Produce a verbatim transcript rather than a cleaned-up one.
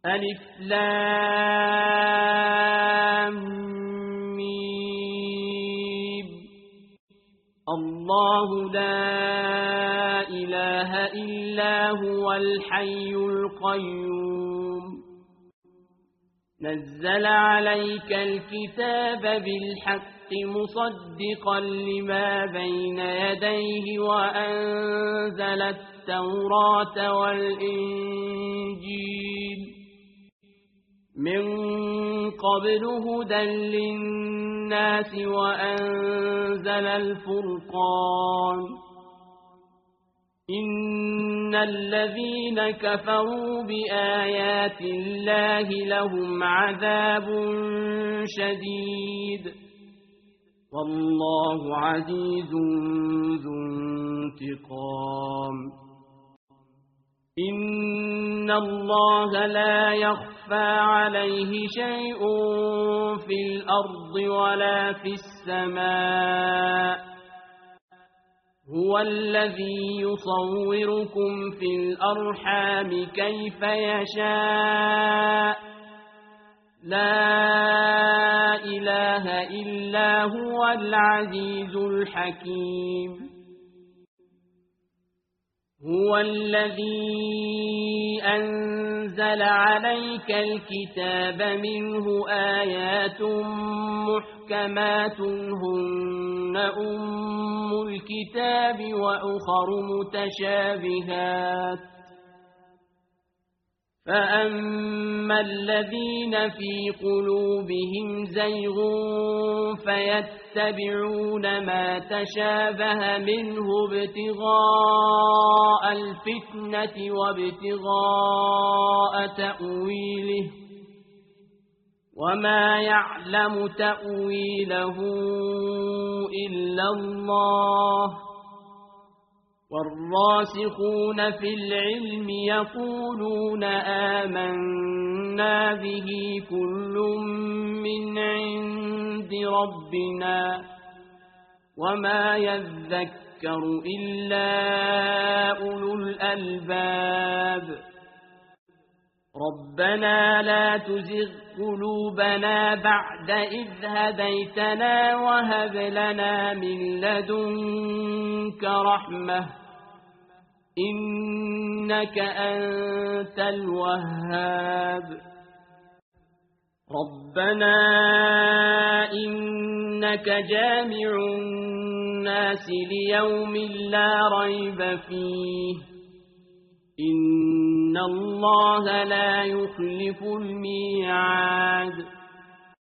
ألف لام ميم. الله لا إله إلا هو الحي القيوم نزل عليك الكتاب بالحق مصدقا لما بين يديه وأنزل التوراة والإنجيل من قبل هدى للناس وأنزل الفرقان إن الذين كفروا بآيات الله لهم عذاب شديد والله عزيز ذو انتقام إن الله لا يخفى عليه شيء في الأرض ولا في السماء هو الذي يصوركم في الأرحام كيف يشاء لا إله إلا هو العزيز الحكيم هو الذي أنزل عليك الكتاب منه آيات محكمات هن أم الكتاب وأخر متشابهات فأما الذين في قلوبهم زيغ فيتبعون ما تشابه منه ابتغاء الفتنة وابتغاء تأويله وما يعلم تأويله إلا الله والراسخون في العلم يقولون آمنا به كل من عند ربنا وما يذكر إلا أولو الألباب ربنا لا تزغ قلوبنا بعد إذ هديتنا وهب لنا من لدنك رحمة إنك أنت الوهاب ربنا إنك جامع الناس ليوم لا ريب فيه إن الله لا يخلف الميعاد